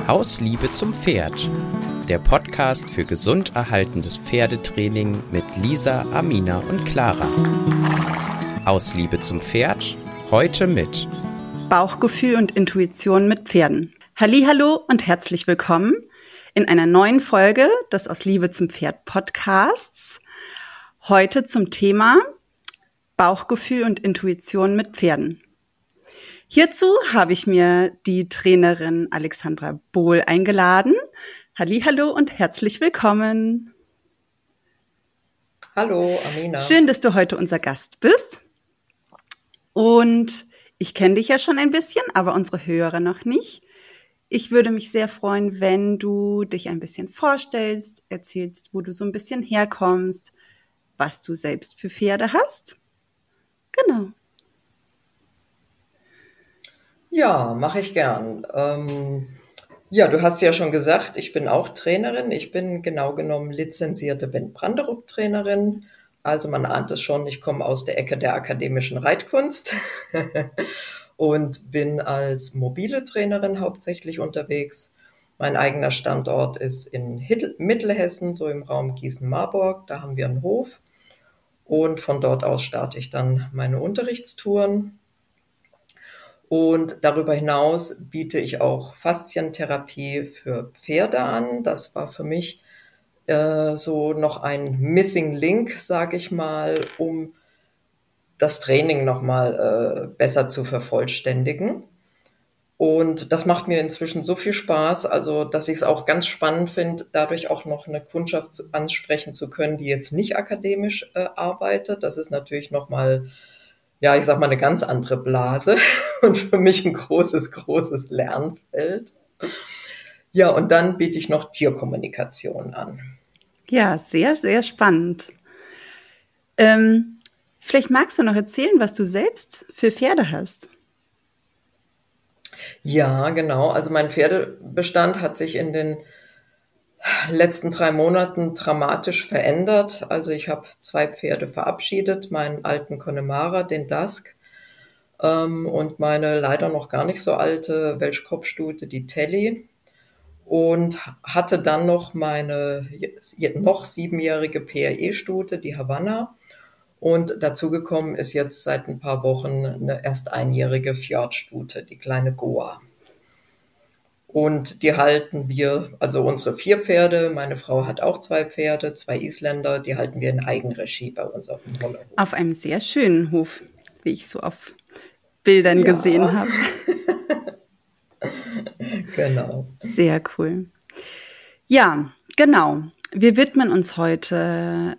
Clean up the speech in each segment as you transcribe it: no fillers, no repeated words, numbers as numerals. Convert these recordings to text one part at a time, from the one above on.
Aus Liebe zum Pferd, der Podcast für gesund erhaltendes Pferdetraining mit Lisa, Amina und Clara. Aus Liebe zum Pferd, heute mit Bauchgefühl und Intuition mit Pferden. Hallihallo und herzlich willkommen in einer neuen Folge des Aus Liebe zum Pferd Podcasts. Heute zum Thema Bauchgefühl und Intuition mit Pferden. Hierzu habe ich mir die Trainerin Alexandra Bohl eingeladen. Hallihallo und herzlich willkommen. Hallo, Amina. Schön, dass du heute unser Gast bist. Und ich kenne dich ja schon ein bisschen, aber unsere Hörer noch nicht. Ich würde mich sehr freuen, wenn du dich ein bisschen vorstellst, erzählst, wo du so ein bisschen herkommst, was du selbst für Pferde hast. Genau. Ja, mache ich gern. Du hast ja schon gesagt, ich bin auch Trainerin. Ich bin genau genommen lizenzierte Bent Branderup-Trainerin. Also man ahnt es schon, ich komme aus der Ecke der akademischen Reitkunst und bin als mobile Trainerin hauptsächlich unterwegs. Mein eigener Standort ist in Mittelhessen, so im Raum Gießen-Marburg. Da haben wir einen Hof und von dort aus starte ich dann meine Unterrichtstouren. Und darüber hinaus biete ich auch Faszientherapie für Pferde an. Das war für mich so noch ein Missing Link, sage ich mal, um das Training nochmal besser zu vervollständigen. Und das macht mir inzwischen so viel Spaß, also dass ich es auch ganz spannend finde, dadurch auch noch eine Kundschaft ansprechen zu können, die jetzt nicht akademisch arbeitet. Das ist natürlich nochmal, ja, ich sag mal, eine ganz andere Blase und für mich ein großes Lernfeld. Ja, und dann biete ich noch Tierkommunikation an. Ja, sehr, sehr spannend. Vielleicht magst du noch erzählen, was du selbst für Pferde hast. Ja, genau. Also mein Pferdebestand hat sich in den letzten 3 Monaten dramatisch verändert. Also ich habe 2 Pferde verabschiedet, meinen alten Connemara, den Dusk, und meine leider noch gar nicht so alte Welschkopfstute, die Telly, und hatte dann noch meine noch 7-jährige PRE-Stute, die Havanna, und dazugekommen ist jetzt seit ein paar Wochen eine erst 1-jährige Fjordstute, die kleine Goa. Und die halten wir, also unsere 4 Pferde, meine Frau hat auch 2 Pferde, 2 Isländer, die halten wir in Eigenregie bei uns auf dem Hollerhof. Auf einem sehr schönen Hof, wie ich so auf Bildern gesehen habe. Genau. Sehr cool. Ja, genau. Wir widmen uns heute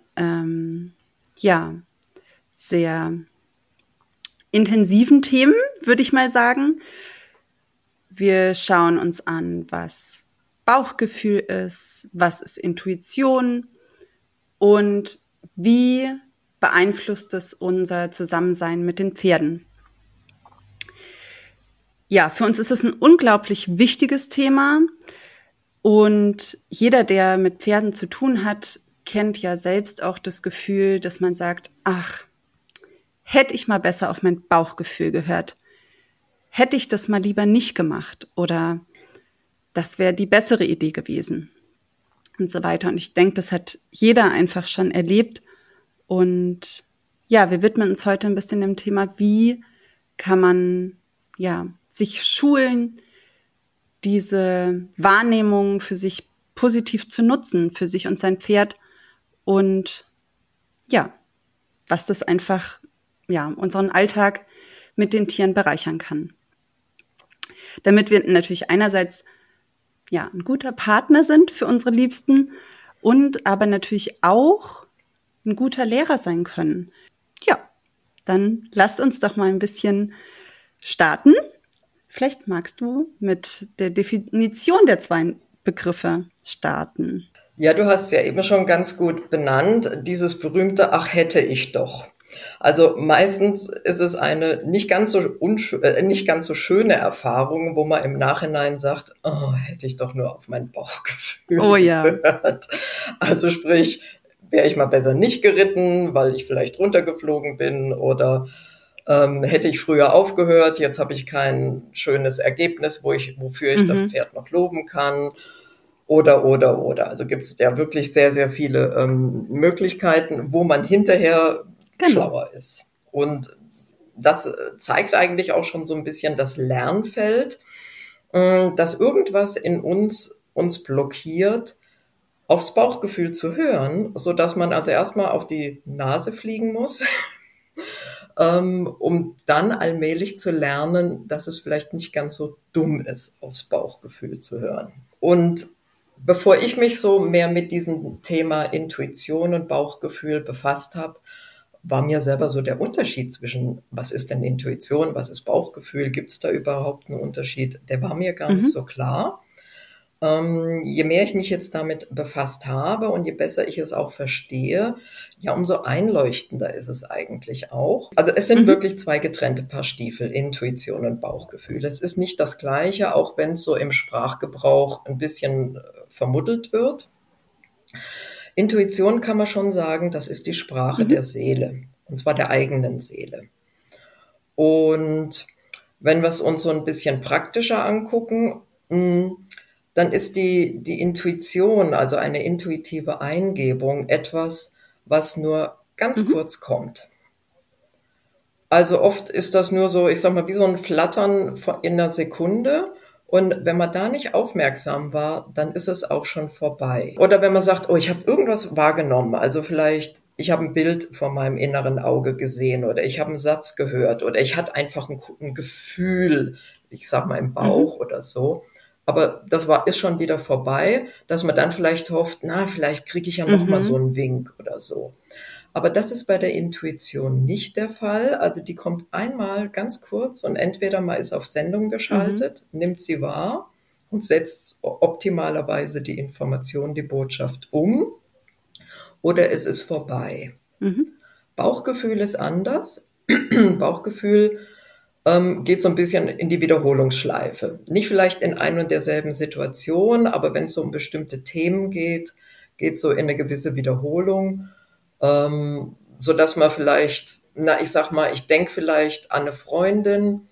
sehr intensiven Themen, würde ich mal sagen. Wir schauen uns an, was Bauchgefühl ist, was ist Intuition und wie beeinflusst es unser Zusammensein mit den Pferden. Ja, für uns ist es ein unglaublich wichtiges Thema und jeder, der mit Pferden zu tun hat, kennt ja selbst auch das Gefühl, dass man sagt, ach, hätte ich mal besser auf mein Bauchgefühl gehört. Hätte ich das mal lieber nicht gemacht oder das wäre die bessere Idee gewesen und so weiter. Und ich denke, das hat jeder einfach schon erlebt. Und ja, wir widmen uns heute ein bisschen dem Thema, wie kann man sich schulen, diese Wahrnehmung für sich positiv zu nutzen, für sich und sein Pferd und ja, was das einfach unseren Alltag mit den Tieren bereichern kann. Damit wir natürlich einerseits ein guter Partner sind für unsere Liebsten und aber natürlich auch ein guter Lehrer sein können. Ja, dann lasst uns doch mal ein bisschen starten. Vielleicht magst du mit der Definition der 2 Begriffe starten. Ja, du hast es ja eben schon ganz gut benannt, dieses berühmte Ach, hätte ich doch. Also meistens ist es eine nicht ganz so schöne Erfahrung, wo man im Nachhinein sagt, oh, hätte ich doch nur auf mein Bauchgefühl gehört. Also sprich, wäre ich mal besser nicht geritten, weil ich vielleicht runtergeflogen bin oder Hätte ich früher aufgehört, jetzt habe ich kein schönes Ergebnis, wofür ich das Pferd noch loben kann. Oder. Also gibt es ja wirklich sehr, sehr viele Möglichkeiten, wo man hinterher schlauer ist. Und das zeigt eigentlich auch schon so ein bisschen das Lernfeld, dass irgendwas in uns blockiert, aufs Bauchgefühl zu hören, so dass man also erstmal auf die Nase fliegen muss, um dann allmählich zu lernen, dass es vielleicht nicht ganz so dumm ist, aufs Bauchgefühl zu hören. Und bevor ich mich so mehr mit diesem Thema Intuition und Bauchgefühl befasst habe, war mir selber so der Unterschied zwischen, was ist denn Intuition, was ist Bauchgefühl, gibt es da überhaupt einen Unterschied? Der war mir gar nicht so klar. Je mehr ich mich jetzt damit befasst habe und je besser ich es auch verstehe, ja, umso einleuchtender ist es eigentlich auch. Also es sind wirklich zwei getrennte Paar Stiefel, Intuition und Bauchgefühl. Es ist nicht das Gleiche, auch wenn es so im Sprachgebrauch ein bisschen vermuddelt wird. Intuition kann man schon sagen, das ist die Sprache der Seele, und zwar der eigenen Seele. Und wenn wir es uns so ein bisschen praktischer angucken, dann ist die Intuition, also eine intuitive Eingebung, etwas, was nur ganz kurz kommt. Also oft ist das nur so, ich sag mal, wie so ein Flattern in einer Sekunde. Und wenn man da nicht aufmerksam war, dann ist es auch schon vorbei. Oder wenn man sagt, oh, ich habe irgendwas wahrgenommen, also vielleicht, ich habe ein Bild vor meinem inneren Auge gesehen oder ich habe einen Satz gehört oder ich hatte einfach ein Gefühl, ich sag mal im Bauch oder so. Aber das ist schon wieder vorbei, dass man dann vielleicht hofft, vielleicht kriege ich ja noch mal so einen Wink oder so. Aber das ist bei der Intuition nicht der Fall. Also die kommt einmal ganz kurz und entweder man ist auf Sendung geschaltet, nimmt sie wahr und setzt optimalerweise die Information, die Botschaft um, oder es ist vorbei. Bauchgefühl ist anders. Bauchgefühl geht so ein bisschen in die Wiederholungsschleife. Nicht vielleicht in ein und derselben Situation, aber wenn es so um bestimmte Themen geht so in eine gewisse Wiederholung, so dass man vielleicht, ich denke vielleicht an eine Freundin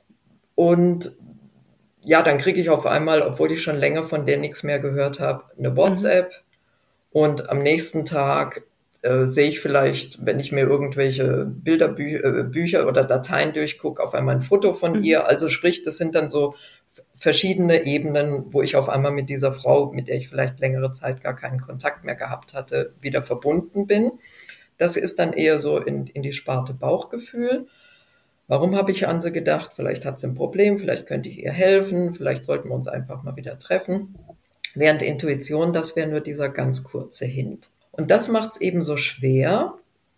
und ja, dann kriege ich auf einmal, obwohl ich schon länger von der nichts mehr gehört habe, eine WhatsApp und am nächsten Tag sehe ich vielleicht, wenn ich mir irgendwelche Bücher oder Dateien durchgucke, auf einmal ein Foto von ihr. Also sprich, das sind dann so verschiedene Ebenen, wo ich auf einmal mit dieser Frau, mit der ich vielleicht längere Zeit gar keinen Kontakt mehr gehabt hatte, wieder verbunden bin. Das ist dann eher so in die Sparte Bauchgefühl. Warum habe ich an sie gedacht? Vielleicht hat sie ein Problem, vielleicht könnte ich ihr helfen, vielleicht sollten wir uns einfach mal wieder treffen. Während Intuition, das wäre nur dieser ganz kurze Hint. Und das macht es eben so schwer,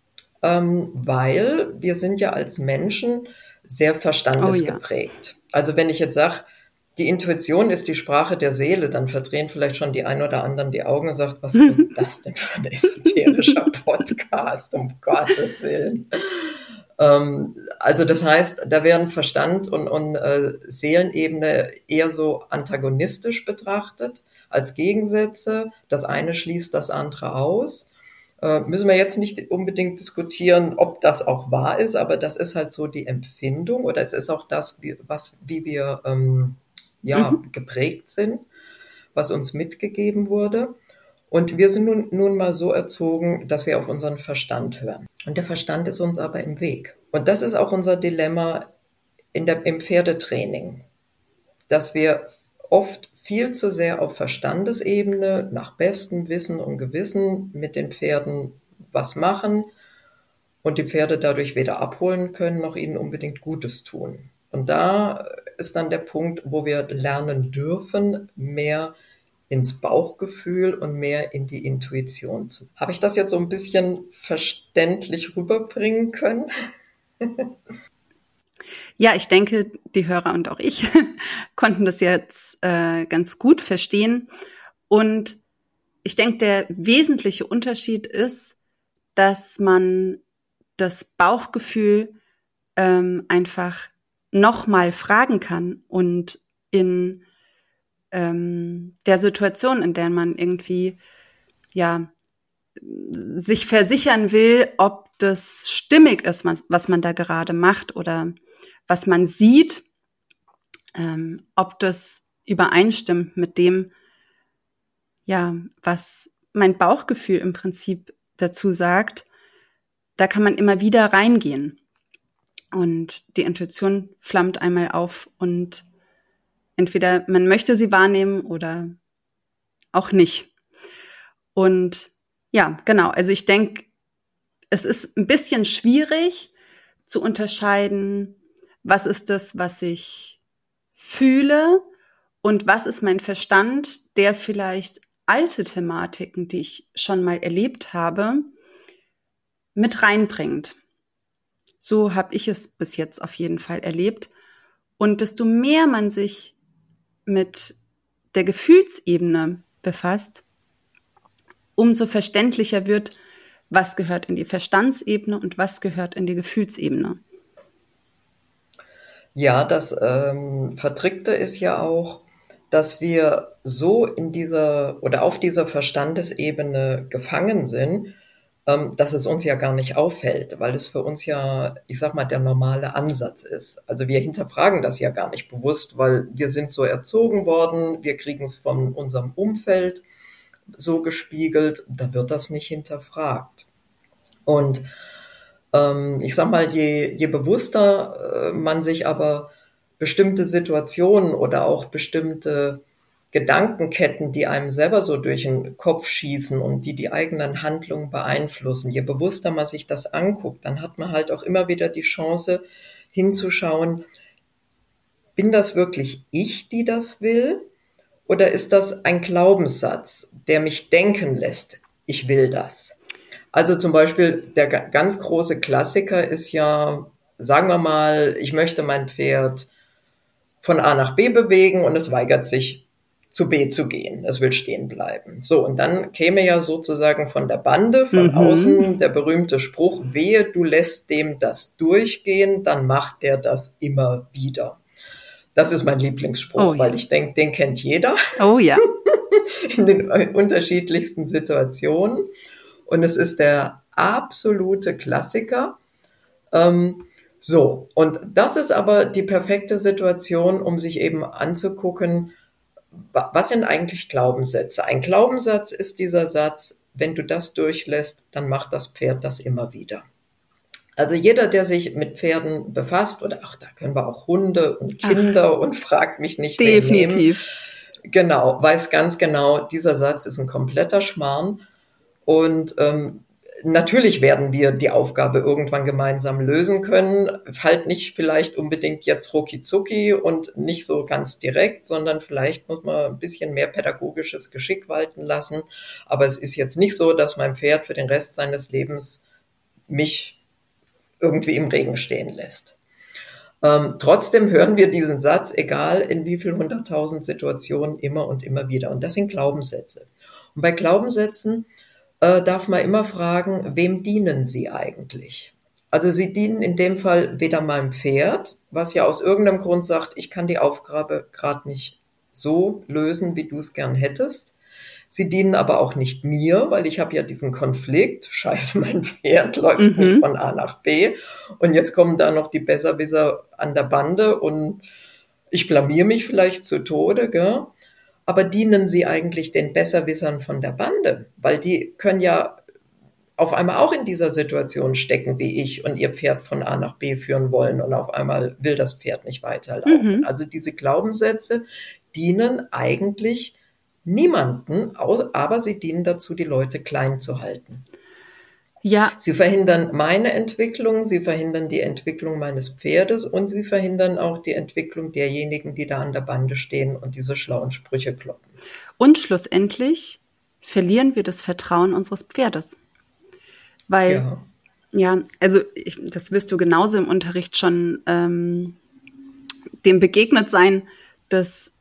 weil wir sind ja als Menschen sehr verstandesgeprägt. Also wenn ich jetzt sage, die Intuition ist die Sprache der Seele, dann verdrehen vielleicht schon die ein oder anderen die Augen und sagt, was ist das denn für ein esoterischer Podcast, um Gottes Willen. Also das heißt, da werden Verstand und Seelenebene eher so antagonistisch betrachtet, als Gegensätze. Das eine schließt das andere aus. Müssen wir jetzt nicht unbedingt diskutieren, ob das auch wahr ist, aber das ist halt so die Empfindung oder es ist auch das, wie wir geprägt sind, was uns mitgegeben wurde. Und wir sind nun mal so erzogen, dass wir auf unseren Verstand hören. Und der Verstand ist uns aber im Weg. Und das ist auch unser Dilemma im Pferdetraining, dass wir oft viel zu sehr auf Verstandesebene nach bestem Wissen und Gewissen mit den Pferden was machen und die Pferde dadurch weder abholen können, noch ihnen unbedingt Gutes tun. Und da ist dann der Punkt, wo wir lernen dürfen, mehr ins Bauchgefühl und mehr in die Intuition zu. Habe ich das jetzt so ein bisschen verständlich rüberbringen können? Ja, ich denke, die Hörer und auch ich konnten das jetzt ganz gut verstehen. Und ich denke, der wesentliche Unterschied ist, dass man das Bauchgefühl einfach nochmal fragen kann und in der Situation, in der man irgendwie sich versichern will, ob das stimmig ist, was man da gerade macht oder was man sieht, ob das übereinstimmt mit dem, ja, was mein Bauchgefühl im Prinzip dazu sagt. Da kann man immer wieder reingehen und die Intuition flammt einmal auf und entweder man möchte sie wahrnehmen oder auch nicht. Und ja, genau, also ich denke, es ist ein bisschen schwierig zu unterscheiden, was ist das, was ich fühle und was ist mein Verstand, der vielleicht alte Thematiken, die ich schon mal erlebt habe, mit reinbringt. So habe ich es bis jetzt auf jeden Fall erlebt. Und desto mehr man sich mit der Gefühlsebene befasst, umso verständlicher wird, was gehört in die Verstandsebene und was gehört in die Gefühlsebene. Ja, das Vertrickte ist ja auch, dass wir so in dieser oder auf dieser Verstandesebene gefangen sind, dass es uns ja gar nicht auffällt, weil es für uns ja, ich sag mal, der normale Ansatz ist. Also wir hinterfragen das ja gar nicht bewusst, weil wir sind so erzogen worden, wir kriegen es von unserem Umfeld so gespiegelt, da wird das nicht hinterfragt. Und ich sag mal, je bewusster man sich aber bestimmte Situationen oder auch bestimmte Gedankenketten, die einem selber so durch den Kopf schießen und die eigenen Handlungen beeinflussen, je bewusster man sich das anguckt, dann hat man halt auch immer wieder die Chance hinzuschauen, bin das wirklich ich, die das will? Oder ist das ein Glaubenssatz, der mich denken lässt, ich will das? Also zum Beispiel der ganz große Klassiker ist ja, sagen wir mal, ich möchte mein Pferd von A nach B bewegen und es weigert sich zu B zu gehen. Es will stehen bleiben. So, und dann käme ja sozusagen von der Bande, von außen der berühmte Spruch, wehe, du lässt dem das durchgehen, dann macht der das immer wieder. Das ist mein Lieblingsspruch, weil ich denke, den kennt jeder. Oh ja. In den unterschiedlichsten Situationen. Und es ist der absolute Klassiker. So, und das ist aber die perfekte Situation, um sich eben anzugucken, was sind eigentlich Glaubenssätze? Ein Glaubenssatz ist dieser Satz, wenn du das durchlässt, dann macht das Pferd das immer wieder. Also jeder, der sich mit Pferden befasst, oder da können wir auch Hunde und Kinder und fragt mich nicht, definitiv. Genau, weiß ganz genau, dieser Satz ist ein kompletter Schmarrn. Und natürlich werden wir die Aufgabe irgendwann gemeinsam lösen können. Halt nicht vielleicht unbedingt jetzt rucki-zucki und nicht so ganz direkt, sondern vielleicht muss man ein bisschen mehr pädagogisches Geschick walten lassen. Aber es ist jetzt nicht so, dass mein Pferd für den Rest seines Lebens mich irgendwie im Regen stehen lässt. Trotzdem hören wir diesen Satz, egal in wie viel 100.000 Situationen, immer und immer wieder. Und das sind Glaubenssätze. Und bei Glaubenssätzen darf man immer fragen, wem dienen sie eigentlich? Also sie dienen in dem Fall weder meinem Pferd, was ja aus irgendeinem Grund sagt, ich kann die Aufgabe gerade nicht so lösen, wie du es gern hättest. Sie dienen aber auch nicht mir, weil ich habe ja diesen Konflikt, scheiße, mein Pferd läuft nicht von A nach B und jetzt kommen da noch die Besserwisser an der Bande und ich blamier mich vielleicht zu Tode, gell? Aber dienen sie eigentlich den Besserwissern von der Bande? Weil die können ja auf einmal auch in dieser Situation stecken wie ich und ihr Pferd von A nach B führen wollen und auf einmal will das Pferd nicht weiterlaufen. Also diese Glaubenssätze dienen eigentlich niemanden, aber sie dienen dazu, die Leute klein zu halten. Ja. Sie verhindern meine Entwicklung, sie verhindern die Entwicklung meines Pferdes und sie verhindern auch die Entwicklung derjenigen, die da an der Bande stehen und diese schlauen Sprüche kloppen. Und schlussendlich verlieren wir das Vertrauen unseres Pferdes. Weil, also das wirst du genauso im Unterricht schon dem begegnet sein, dass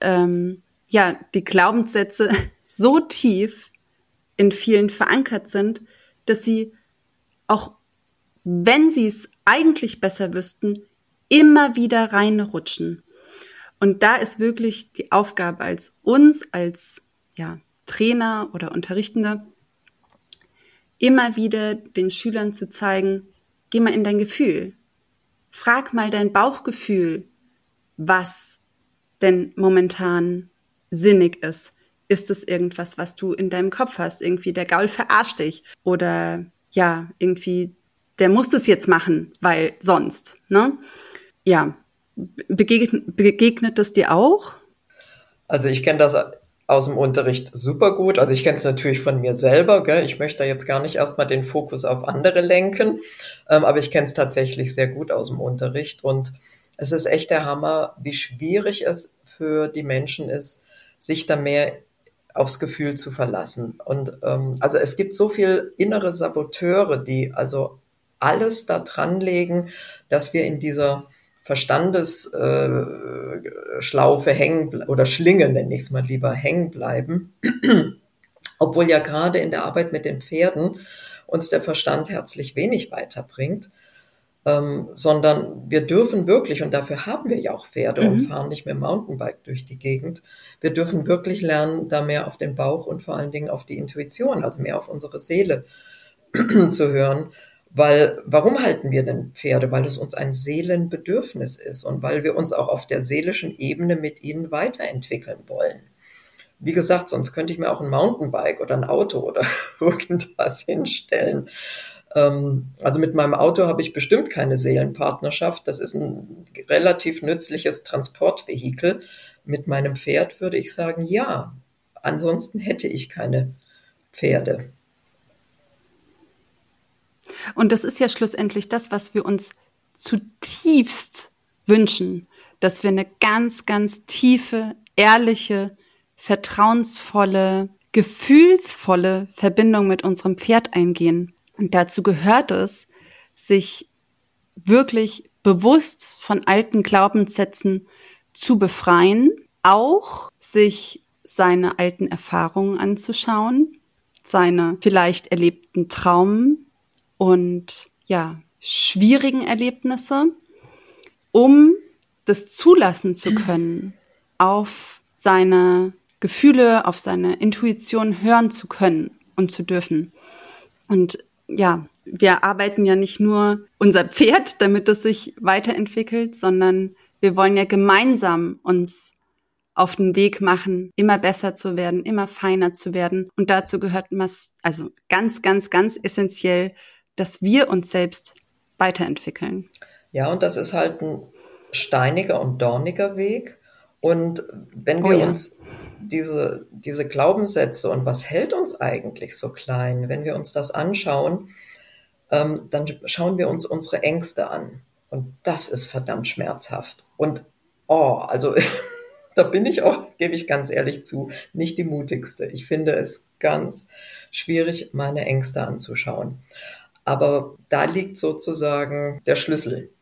die Glaubenssätze so tief in vielen verankert sind, dass sie auch wenn sie es eigentlich besser wüssten, immer wieder reinrutschen. Und da ist wirklich die Aufgabe als Trainer oder Unterrichtende, immer wieder den Schülern zu zeigen, geh mal in dein Gefühl. Frag mal dein Bauchgefühl, was denn momentan sinnig ist. Ist es irgendwas, was du in deinem Kopf hast? Irgendwie der Gaul verarscht dich. Oder ja, irgendwie, der muss das jetzt machen, weil sonst. Ne? Ja, begegnet es dir auch? Also ich kenne das aus dem Unterricht super gut. Also ich kenne es natürlich von mir selber. Gell? Ich möchte da jetzt gar nicht erstmal den Fokus auf andere lenken, aber ich kenne es tatsächlich sehr gut aus dem Unterricht. Und es ist echt der Hammer, wie schwierig es für die Menschen ist, sich da mehr aufs Gefühl zu verlassen. Und also es gibt so viel innere Saboteure, die also alles da dran legen, dass wir in dieser Verstandesschlaufe hängen oder Schlinge, nenne ich es mal lieber, hängen bleiben. Obwohl ja gerade in der Arbeit mit den Pferden uns der Verstand herzlich wenig weiterbringt, sondern wir dürfen wirklich, und dafür haben wir ja auch Pferde und fahren nicht mehr Mountainbike durch die Gegend, wir dürfen wirklich lernen, da mehr auf den Bauch und vor allen Dingen auf die Intuition, also mehr auf unsere Seele zu hören. Weil, warum halten wir denn Pferde? Weil es uns ein Seelenbedürfnis ist und weil wir uns auch auf der seelischen Ebene mit ihnen weiterentwickeln wollen. Wie gesagt, sonst könnte ich mir auch ein Mountainbike oder ein Auto oder irgendwas hinstellen. Also mit meinem Auto habe ich bestimmt keine Seelenpartnerschaft. Das ist ein relativ nützliches Transportvehikel. Mit meinem Pferd würde ich sagen, ja. Ansonsten hätte ich keine Pferde. Und das ist ja schlussendlich das, was wir uns zutiefst wünschen, dass wir eine ganz, ganz tiefe, ehrliche, vertrauensvolle, gefühlsvolle Verbindung mit unserem Pferd eingehen. Und dazu gehört es, sich wirklich bewusst von alten Glaubenssätzen zu befreien, auch sich seine alten Erfahrungen anzuschauen, seine vielleicht erlebten Traumen und ja, schwierigen Erlebnisse, um das zulassen zu können, auf seine Gefühle, auf seine Intuition hören zu können und zu dürfen. Und ja, wir arbeiten ja nicht nur unser Pferd, damit es sich weiterentwickelt, sondern wir wollen ja gemeinsam uns auf den Weg machen, immer besser zu werden, immer feiner zu werden. Und dazu gehört also ganz, ganz, ganz essentiell, dass wir uns selbst weiterentwickeln. Ja, und das ist halt ein steiniger und dorniger Weg. Und wenn wir uns diese Glaubenssätze und was hält uns eigentlich so klein, wenn wir uns das anschauen, dann schauen wir uns unsere Ängste an. Und das ist verdammt schmerzhaft. Und also da bin ich auch, gebe ich ganz ehrlich zu, nicht die mutigste. Ich finde es ganz schwierig, meine Ängste anzuschauen. Aber da liegt sozusagen der Schlüssel.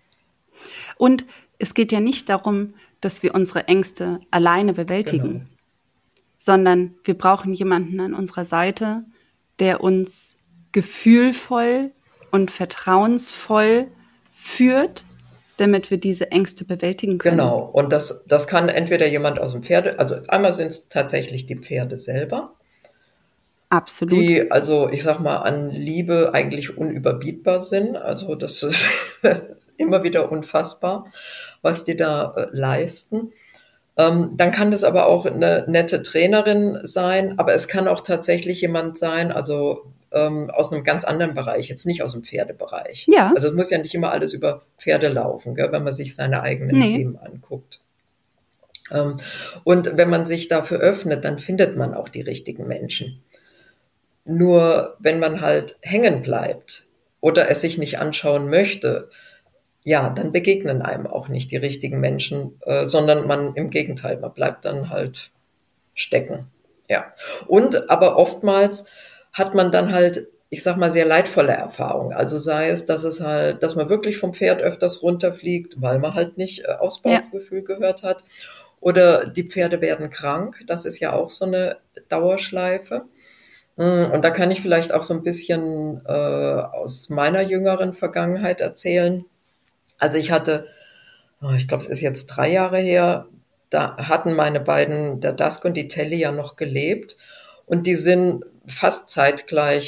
Und es geht ja nicht darum, dass wir unsere Ängste alleine bewältigen, sondern wir brauchen jemanden an unserer Seite, der uns gefühlvoll und vertrauensvoll führt, damit wir diese Ängste bewältigen können. Genau, und das kann entweder jemand aus dem also einmal sind es tatsächlich die Pferde selber. Absolut. Die, also ich sag mal, an Liebe eigentlich unüberbietbar sind. Also das ist immer wieder unfassbar, was die da leisten. Dann kann das aber auch eine nette Trainerin sein, aber es kann auch tatsächlich jemand sein, also aus einem ganz anderen Bereich, jetzt nicht aus dem Pferdebereich. Ja. Also es muss ja nicht immer alles über Pferde laufen, gell, wenn man sich seine eigenen Themen anguckt. Und wenn man sich dafür öffnet, dann findet man auch die richtigen Menschen. Nur wenn man halt hängen bleibt oder es sich nicht anschauen möchte, ja, dann begegnen einem auch nicht die richtigen Menschen, sondern man im Gegenteil, man bleibt dann halt stecken. Ja. Und aber oftmals hat man dann halt, ich sag mal, sehr leidvolle Erfahrungen. Also sei es, dass man wirklich vom Pferd öfters runterfliegt, weil man halt nicht aufs Bauchgefühl gehört hat. Oder die Pferde werden krank. Das ist ja auch so eine Dauerschleife. Und da kann ich vielleicht auch so ein bisschen aus meiner jüngeren Vergangenheit erzählen. Also ich hatte, ich glaube, es ist jetzt 3 Jahre her, da hatten meine beiden, der Dusk und die Telly, ja noch gelebt. Und die sind fast zeitgleich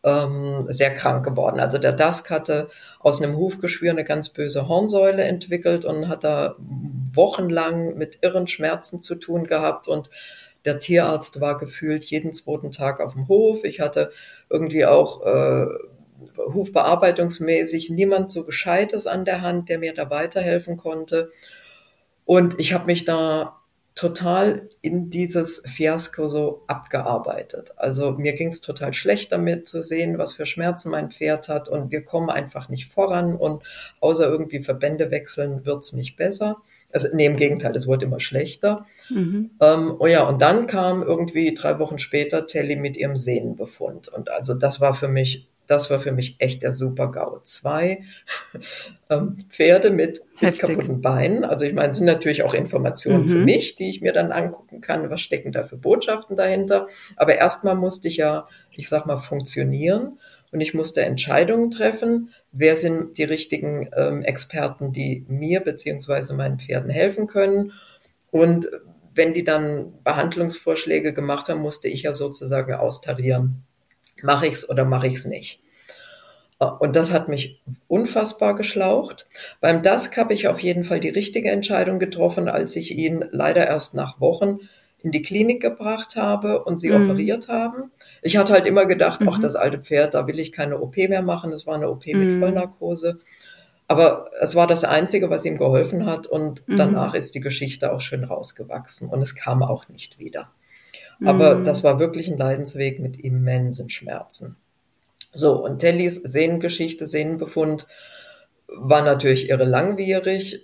sehr krank geworden. Also der Dask hatte aus einem Hufgeschwür eine ganz böse Hornsäule entwickelt und hat da wochenlang mit irren Schmerzen zu tun gehabt und der Tierarzt war gefühlt jeden zweiten Tag auf dem Hof. Ich hatte irgendwie auch hufbearbeitungsmäßig niemand so Gescheites an der Hand, der mir da weiterhelfen konnte. Und ich habe mich da total in dieses Fiasko so abgearbeitet. Also mir ging es total schlecht damit zu sehen, was für Schmerzen mein Pferd hat und wir kommen einfach nicht voran und außer irgendwie Verbände wechseln wird's nicht besser. Also nee, im Gegenteil, es wurde immer schlechter. Oh ja, und dann kam irgendwie 3 Wochen später Telly mit ihrem Sehnenbefund und also das war für mich echt der Super-GAU. 2 Pferde mit kaputten Beinen. Also ich meine, es sind natürlich auch Informationen für mich, die ich mir dann angucken kann. Was stecken da für Botschaften dahinter? Aber erstmal musste ich ja, ich sag mal, funktionieren. Und ich musste Entscheidungen treffen. Wer sind die richtigen Experten, die mir beziehungsweise meinen Pferden helfen können? Und wenn die dann Behandlungsvorschläge gemacht haben, musste ich ja sozusagen austarieren. Mache ich's oder mache ich's nicht? Und das hat mich unfassbar geschlaucht. Beim Dask habe ich auf jeden Fall die richtige Entscheidung getroffen, als ich ihn leider erst nach Wochen in die Klinik gebracht habe und sie operiert haben. Ich hatte halt immer gedacht, ach, das alte Pferd, da will ich keine OP mehr machen. Es war eine OP mit Vollnarkose. Aber es war das Einzige, was ihm geholfen hat. Und danach ist die Geschichte auch schön rausgewachsen. Und es kam auch nicht wieder. Aber das war wirklich ein Leidensweg mit immensen Schmerzen. So, und Tellys Sehnengeschichte, Sehnenbefund war natürlich irre langwierig.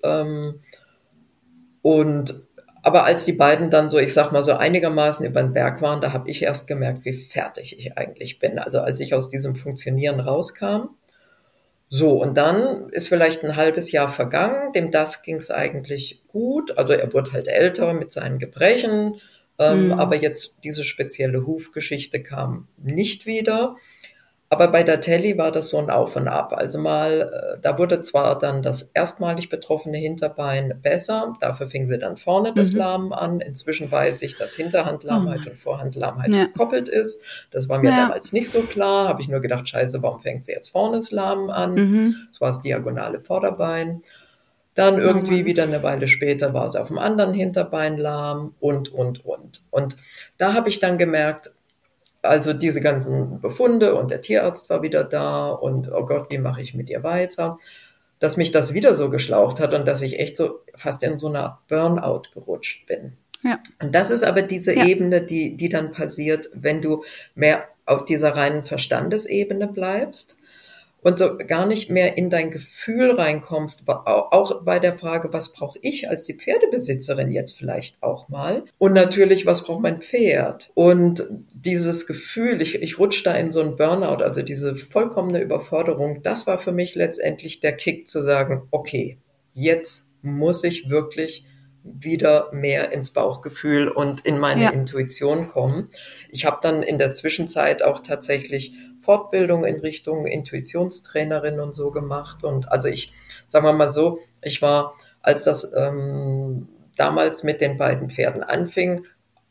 Aber als die beiden dann so, ich sag mal so einigermaßen über den Berg waren, da habe ich erst gemerkt, wie fertig ich eigentlich bin. Also als ich aus diesem Funktionieren rauskam. So, und dann ist vielleicht ein halbes Jahr vergangen. Dem Dask ging es eigentlich gut. Also er wurde halt älter mit seinen Gebrechen. Aber jetzt diese spezielle Hufgeschichte kam nicht wieder. Aber bei der Telly war das so ein Auf und Ab. Also da wurde zwar dann das erstmalig betroffene Hinterbein besser, dafür fing sie dann vorne das Lahmen an. Inzwischen weiß ich, dass Hinterhandlahmheit und Vorhandlahmheit gekoppelt ist. Das war mir damals nicht so klar. Habe ich nur gedacht, scheiße, warum fängt sie jetzt vorne das Lahmen an? Das war das diagonale Vorderbein. Dann irgendwie wieder eine Weile später war es auf dem anderen Hinterbein lahm und. Und da habe ich dann gemerkt, also diese ganzen Befunde und der Tierarzt war wieder da und oh Gott, wie mache ich mit ihr weiter? Dass mich das wieder so geschlaucht hat und dass ich echt so fast in so einer Burnout gerutscht bin. Ja. Und das ist aber diese Ebene, die dann passiert, wenn du mehr auf dieser reinen Verstandesebene bleibst und so gar nicht mehr in dein Gefühl reinkommst, auch bei der Frage, was brauche ich als die Pferdebesitzerin jetzt vielleicht auch mal? Und natürlich, was braucht mein Pferd? Und dieses Gefühl, ich rutsche da in so einen Burnout, also diese vollkommene Überforderung, das war für mich letztendlich der Kick zu sagen, okay, jetzt muss ich wirklich wieder mehr ins Bauchgefühl und in meine Intuition kommen. Ich habe dann in der Zwischenzeit auch tatsächlich Fortbildung in Richtung Intuitionstrainerin und so gemacht. Und also sagen wir mal so, ich war, als das damals mit den beiden Pferden anfing,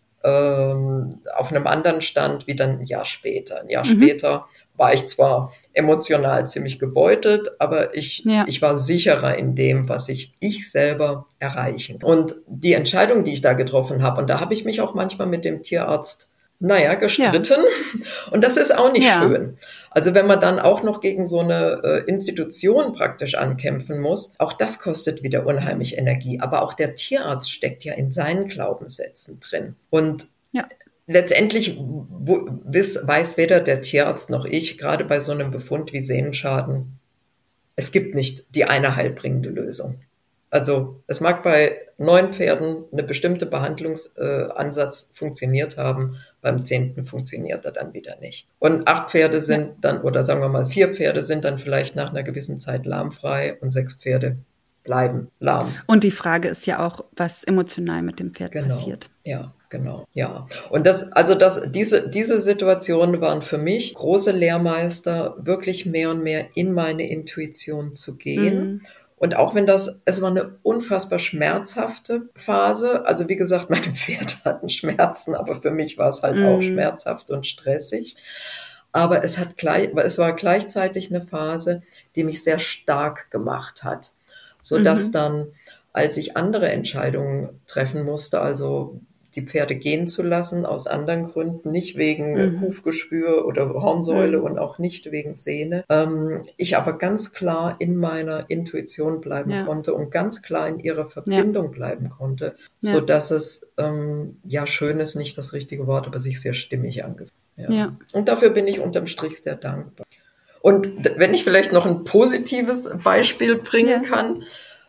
auf einem anderen Stand wie dann ein Jahr später. Ein Jahr später war ich zwar emotional ziemlich gebeutelt, aber ich war sicherer in dem, was ich selber erreichen kann. Und die Entscheidung, die ich da getroffen habe, und da habe ich mich auch manchmal mit dem Tierarzt gestritten. Ja. Und das ist auch nicht schön. Also wenn man dann auch noch gegen so eine Institution praktisch ankämpfen muss, auch das kostet wieder unheimlich Energie. Aber auch der Tierarzt steckt ja in seinen Glaubenssätzen drin. Und letztendlich weiß weder der Tierarzt noch ich, gerade bei so einem Befund wie Sehnenschaden, es gibt nicht die eine heilbringende Lösung. Also es mag bei 9 Pferden eine bestimmte Behandlungsansatz funktioniert haben, beim 10. funktioniert er dann wieder nicht. Und 8 Pferde sind dann, oder sagen wir mal 4 Pferde sind dann vielleicht nach einer gewissen Zeit lahmfrei und 6 Pferde bleiben lahm. Und die Frage ist ja auch, was emotional mit dem Pferd passiert. Ja, genau, ja. Und diese Situationen waren für mich große Lehrmeister, wirklich mehr und mehr in meine Intuition zu gehen. Und auch wenn es war eine unfassbar schmerzhafte Phase. Also wie gesagt, meine Pferde hatten Schmerzen, aber für mich war es halt auch schmerzhaft und stressig. Aber es war gleichzeitig eine Phase, die mich sehr stark gemacht hat, sodass dann, als ich andere Entscheidungen treffen musste, also die Pferde gehen zu lassen aus anderen Gründen, nicht wegen Hufgeschwür oder Hornsäule und auch nicht wegen Sehne, ich aber ganz klar in meiner Intuition bleiben konnte und ganz klar in ihrer Verbindung bleiben konnte, sodass es, schön ist nicht das richtige Wort, aber sich sehr stimmig angefühlt. Ja. Und dafür bin ich unterm Strich sehr dankbar. Und wenn ich vielleicht noch ein positives Beispiel bringen kann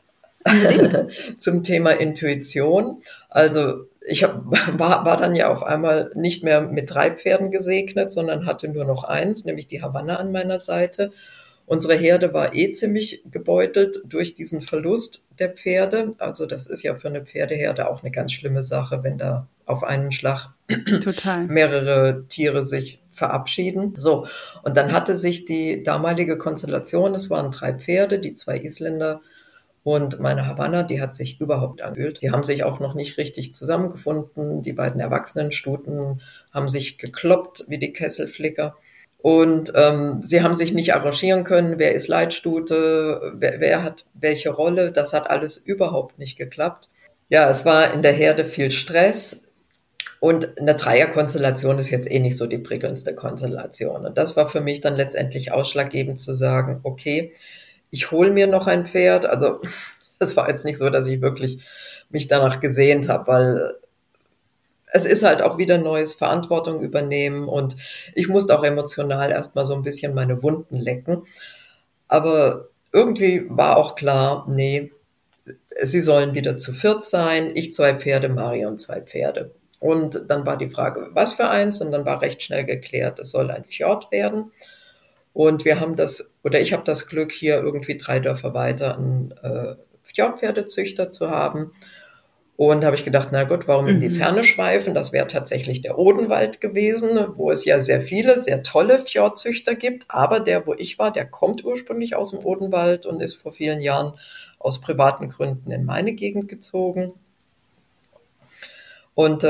zum Thema Intuition. Also ich war dann ja auf einmal nicht mehr mit 3 Pferden gesegnet, sondern hatte nur noch eins, nämlich die Havanna an meiner Seite. Unsere Herde war ziemlich gebeutelt durch diesen Verlust der Pferde. Also das ist ja für eine Pferdeherde auch eine ganz schlimme Sache, wenn da auf einen Schlag mehrere Tiere sich verabschieden. So, und dann hatte sich die damalige Konstellation, es waren 3 Pferde, die 2 Isländer und meine Havanna, die hat sich überhaupt angefühlt. Die haben sich auch noch nicht richtig zusammengefunden. Die beiden erwachsenen Stuten haben sich gekloppt wie die Kesselflicker. Und sie haben sich nicht arrangieren können, wer ist Leitstute, wer hat welche Rolle. Das hat alles überhaupt nicht geklappt. Ja, es war in der Herde viel Stress. Und eine Dreierkonstellation ist jetzt nicht so die prickelndste Konstellation. Und das war für mich dann letztendlich ausschlaggebend zu sagen, okay, ich hole mir noch ein Pferd. Also es war jetzt nicht so, dass ich wirklich mich danach gesehnt habe, weil es ist halt auch wieder neues Verantwortung übernehmen und ich musste auch emotional erstmal so ein bisschen meine Wunden lecken. Aber irgendwie war auch klar, nee, sie sollen wieder zu 4 sein, ich 2 Pferde, Marion 2 Pferde. Und dann war die Frage, was für eins? Und dann war recht schnell geklärt, es soll ein Fjord werden. Und ich habe das Glück, hier irgendwie 3 Dörfer weiter einen Fjordpferdezüchter zu haben. Und habe ich gedacht, na gut, warum in die Ferne schweifen? Das wäre tatsächlich der Odenwald gewesen, wo es ja sehr viele, sehr tolle Fjordzüchter gibt. Aber der, wo ich war, der kommt ursprünglich aus dem Odenwald und ist vor vielen Jahren aus privaten Gründen in meine Gegend gezogen. Und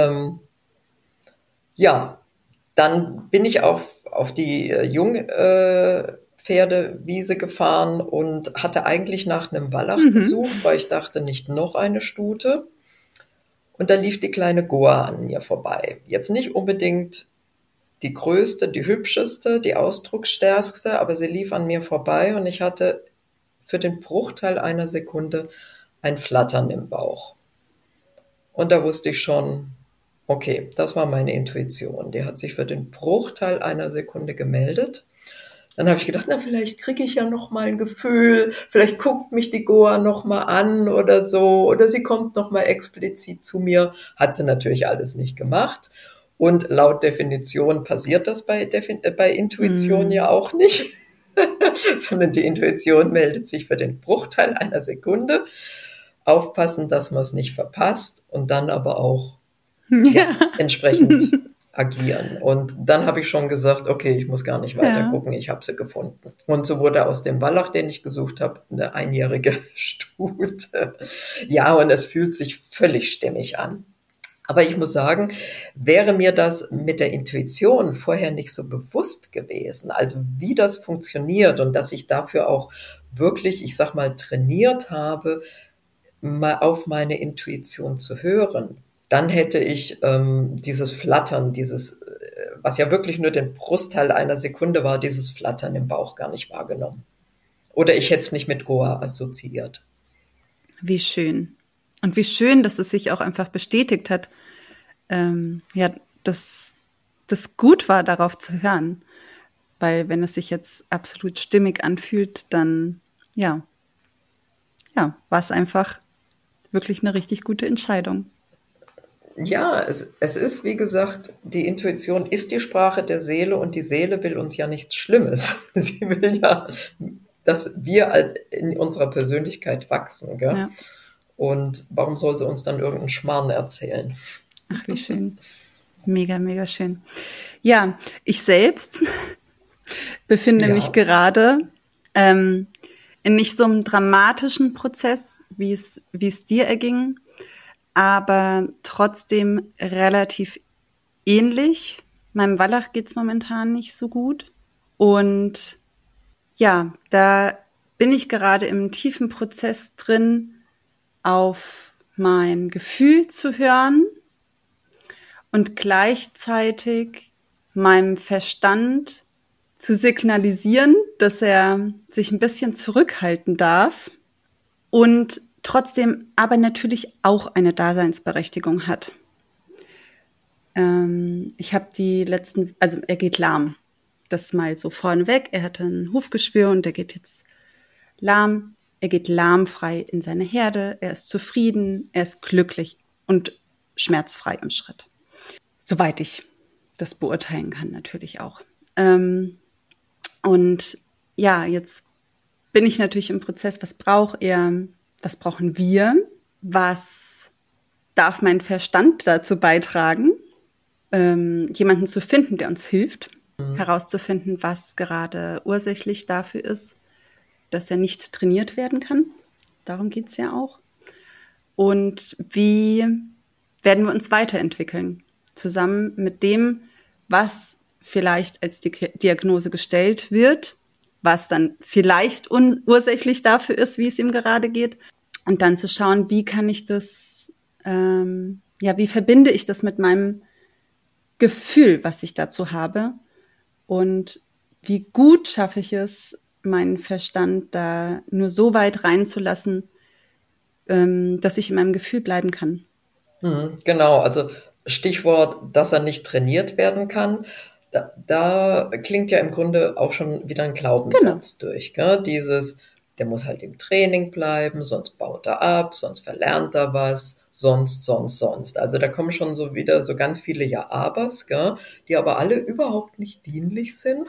dann bin ich auf die Jungpferdewiese gefahren und hatte eigentlich nach einem Wallach gesucht, weil ich dachte, nicht noch eine Stute. Und da lief die kleine Goa an mir vorbei. Jetzt nicht unbedingt die größte, die hübscheste, die ausdrucksstärkste, aber sie lief an mir vorbei und ich hatte für den Bruchteil einer Sekunde ein Flattern im Bauch. Und da wusste ich schon, okay, das war meine Intuition. Die hat sich für den Bruchteil einer Sekunde gemeldet. Dann habe ich gedacht, na, vielleicht kriege ich ja noch mal ein Gefühl, vielleicht guckt mich die Goa noch mal an oder so, oder sie kommt noch mal explizit zu mir. Hat sie natürlich alles nicht gemacht. Und laut Definition passiert das bei Intuition ja auch nicht, sondern die Intuition meldet sich für den Bruchteil einer Sekunde. Aufpassen, dass man es nicht verpasst und dann aber auch entsprechend agieren. Und dann habe ich schon gesagt, okay, ich muss gar nicht weiter gucken, ich habe sie gefunden. Und so wurde aus dem Wallach, den ich gesucht habe, eine einjährige Stute. Ja, und es fühlt sich völlig stimmig an. Aber ich muss sagen, wäre mir das mit der Intuition vorher nicht so bewusst gewesen, also wie das funktioniert und dass ich dafür auch wirklich, ich sag mal, trainiert habe, mal auf meine Intuition zu hören, dann hätte ich dieses Flattern, was ja wirklich nur den Bruchteil einer Sekunde war, dieses Flattern im Bauch gar nicht wahrgenommen. Oder ich hätte es nicht mit Goa assoziiert. Wie schön. Und wie schön, dass es sich auch einfach bestätigt hat, dass das gut war, darauf zu hören. Weil wenn es sich jetzt absolut stimmig anfühlt, dann war es einfach wirklich eine richtig gute Entscheidung. Ja, es ist, wie gesagt, die Intuition ist die Sprache der Seele und die Seele will uns ja nichts Schlimmes. Sie will ja, dass wir in unserer Persönlichkeit wachsen. Gell? Ja. Und warum soll sie uns dann irgendeinen Schmarrn erzählen? Ach, wie schön. Mega, mega schön. Ja, ich selbst befinde mich gerade in nicht so einem dramatischen Prozess, wie es dir erging, aber trotzdem relativ ähnlich Meinem Wallach geht's momentan nicht so gut. Und ja, da bin ich gerade im tiefen Prozess drin, auf mein Gefühl zu hören und gleichzeitig meinem Verstand zu signalisieren, dass er sich ein bisschen zurückhalten darf und trotzdem aber natürlich auch eine Daseinsberechtigung hat. Ich habe er geht lahm. Das mal so vorneweg. Er hatte ein Hufgeschwür und er geht jetzt lahm. Er geht lahmfrei in seine Herde. Er ist zufrieden, er ist glücklich und schmerzfrei im Schritt. Soweit ich das beurteilen kann, natürlich auch. Und ja, jetzt bin ich natürlich im Prozess, was braucht er, was brauchen wir, was darf mein Verstand dazu beitragen, jemanden zu finden, der uns hilft, herauszufinden, was gerade ursächlich dafür ist, dass er nicht trainiert werden kann. Darum geht es ja auch. Und wie werden wir uns weiterentwickeln? Zusammen mit dem, was vielleicht als Diagnose gestellt wird, was dann vielleicht ursächlich dafür ist, wie es ihm gerade geht. Und dann zu schauen, wie kann ich das, wie verbinde ich das mit meinem Gefühl, was ich dazu habe? Und wie gut schaffe ich es, meinen Verstand da nur so weit reinzulassen, dass ich in meinem Gefühl bleiben kann. Genau, also Stichwort, dass er nicht trainiert werden kann. Da klingt ja im Grunde auch schon wieder ein Glaubenssatz durch. Gell? Der muss halt im Training bleiben, sonst baut er ab, sonst verlernt er was, sonst. Also da kommen schon so wieder so ganz viele Ja-Abers, gell? Die aber alle überhaupt nicht dienlich sind.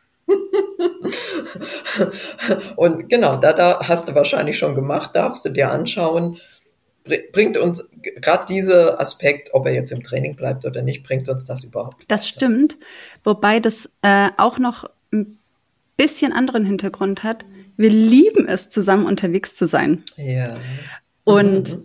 Und genau, da hast du wahrscheinlich schon gemacht, darfst du dir anschauen, bringt uns gerade dieser Aspekt, ob er jetzt im Training bleibt oder nicht, bringt uns das überhaupt nicht. Das stimmt, wobei das auch noch ein bisschen anderen Hintergrund hat. Wir lieben es, zusammen unterwegs zu sein. Ja. Und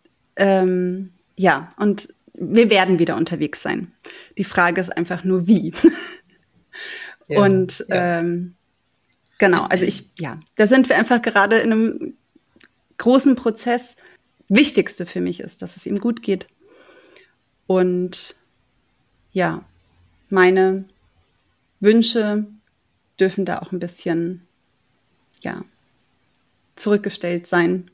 und wir werden wieder unterwegs sein. Die Frage ist einfach nur, wie. Ja, und genau, also da sind wir einfach gerade in einem großen Prozess. Wichtigste für mich ist, dass es ihm gut geht. Und ja, meine Wünsche dürfen da auch ein bisschen, zurückgestellt sein.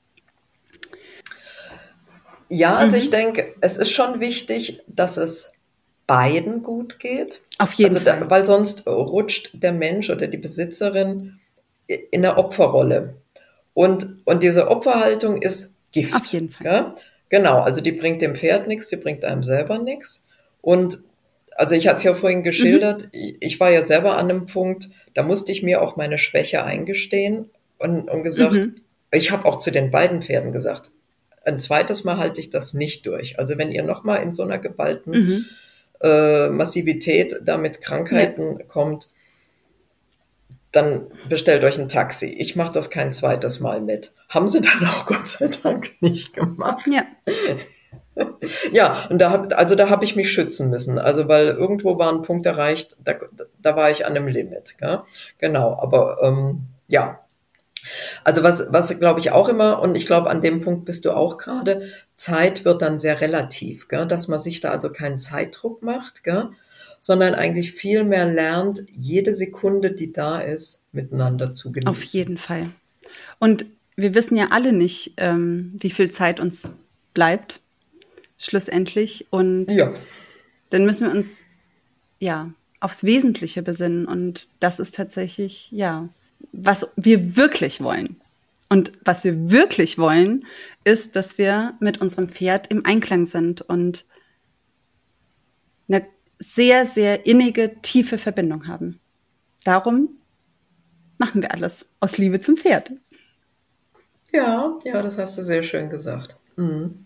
Ja, also ich denke, es ist schon wichtig, dass es beiden gut geht. Auf jeden Fall. Weil sonst rutscht der Mensch oder die Besitzerin in eine Opferrolle. Und diese Opferhaltung ist Gift. Auf jeden Fall. Ja? Genau, also die bringt dem Pferd nichts, die bringt einem selber nichts. Und also ich hatte es ja vorhin geschildert, ich war ja selber an einem Punkt, da musste ich mir auch meine Schwäche eingestehen und gesagt, ich habe auch zu den beiden Pferden gesagt, ein zweites Mal halte ich das nicht durch. Also wenn ihr nochmal in so einer geballten Massivität da mit Krankheiten kommt, dann bestellt euch ein Taxi. Ich mache das kein zweites Mal mit. Haben sie dann auch Gott sei Dank nicht gemacht. Ja. Ja, und da habe ich mich schützen müssen. Also weil irgendwo war ein Punkt erreicht, da war ich an einem Limit. Gell? Genau, aber Also was glaube ich auch immer, und ich glaube, an dem Punkt bist du auch gerade, Zeit wird dann sehr relativ, gell? Dass man sich da also keinen Zeitdruck macht, gell? Sondern eigentlich viel mehr lernt, jede Sekunde, die da ist, miteinander zu genießen. Auf jeden Fall. Und wir wissen ja alle nicht, wie viel Zeit uns bleibt, schlussendlich. Und dann müssen wir uns aufs Wesentliche besinnen. Und das ist tatsächlich, was wir wirklich wollen. Und was wir wirklich wollen, ist, dass wir mit unserem Pferd im Einklang sind und eine sehr, sehr innige, tiefe Verbindung haben. Darum machen wir alles aus Liebe zum Pferd. Ja, das hast du sehr schön gesagt. Mhm.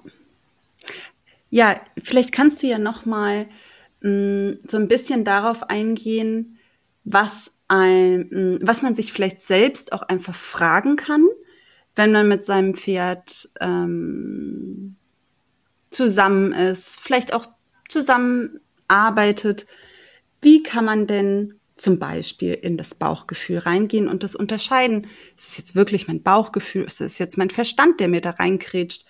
Ja, vielleicht kannst du ja noch mal so ein bisschen darauf eingehen, was man sich vielleicht selbst auch einfach fragen kann, wenn man mit seinem Pferd zusammen ist, vielleicht auch zusammen arbeitet. Wie kann man denn zum Beispiel in das Bauchgefühl reingehen und das unterscheiden? Ist es jetzt wirklich mein Bauchgefühl? Ist es jetzt mein Verstand, der mir da reinkrätscht?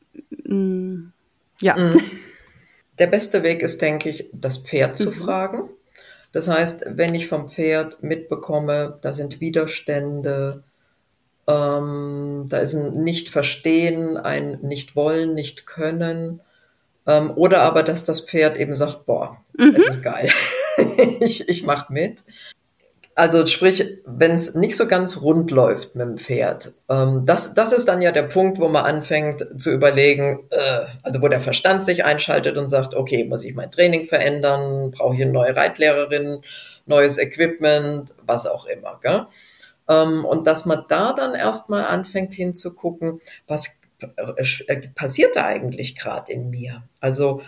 Ja. Der beste Weg ist, denke ich, das Pferd zu fragen. Das heißt, wenn ich vom Pferd mitbekomme, da sind Widerstände, da ist ein Nicht-Verstehen, ein Nicht-Wollen, Nicht-Können, oder aber, dass das Pferd eben sagt, boah, es ist geil, ich mach mit. Also sprich, wenn es nicht so ganz rund läuft mit dem Pferd, das ist dann ja der Punkt, wo man anfängt zu überlegen, also wo der Verstand sich einschaltet und sagt, okay, muss ich mein Training verändern, brauche ich eine neue Reitlehrerin, neues Equipment, was auch immer, gell? Und dass man da dann erstmal anfängt hinzugucken, was passiert da eigentlich gerade in mir? Also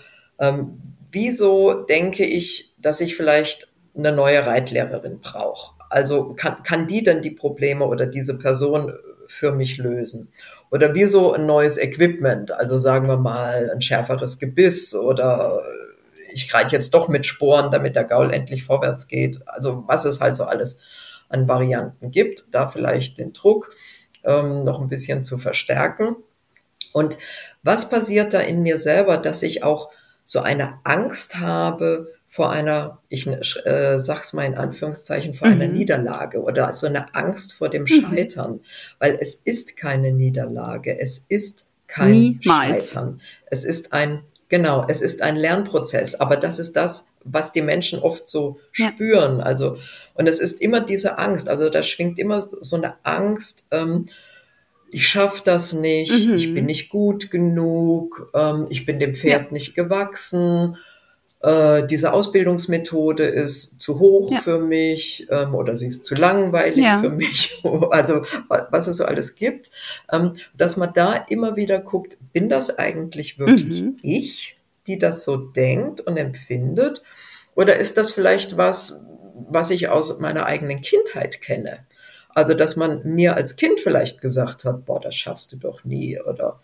wieso denke ich, dass ich vielleicht eine neue Reitlehrerin brauche? Also kann die denn die Probleme oder diese Person für mich lösen? Oder wieso ein neues Equipment? Also sagen wir mal ein schärferes Gebiss oder ich reite jetzt doch mit Sporen, damit der Gaul endlich vorwärts geht. Also was es halt so alles an Varianten gibt, da vielleicht den Druck noch ein bisschen zu verstärken. Und was passiert da in mir selber, dass ich auch so eine Angst habe vor einer, ich sag's mal in Anführungszeichen, vor einer Niederlage oder so eine Angst vor dem Scheitern, weil es ist keine Niederlage, es ist kein Scheitern. Es ist ein Lernprozess, aber das ist das, was die Menschen oft so spüren. Also, und es ist immer diese Angst, also da schwingt immer so eine Angst, ich schaffe das nicht, ich bin nicht gut genug, ich bin dem Pferd nicht gewachsen, diese Ausbildungsmethode ist zu hoch für mich oder sie ist zu langweilig für mich, also was es so alles gibt, dass man da immer wieder guckt, bin das eigentlich wirklich ich, die das so denkt und empfindet, oder ist das vielleicht was ich aus meiner eigenen Kindheit kenne? Also, dass man mir als Kind vielleicht gesagt hat, boah, das schaffst du doch nie, oder